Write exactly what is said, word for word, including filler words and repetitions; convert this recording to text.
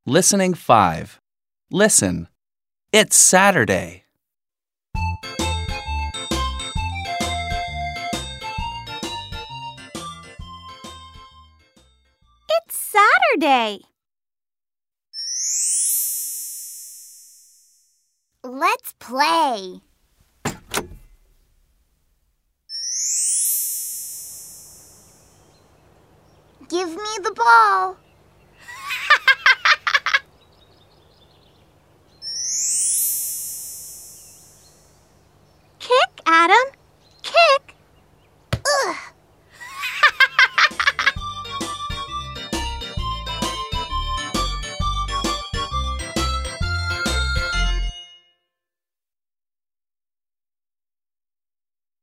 Listening five. Listen. It's Saturday. It's Saturday. Let's play. Give me the ball.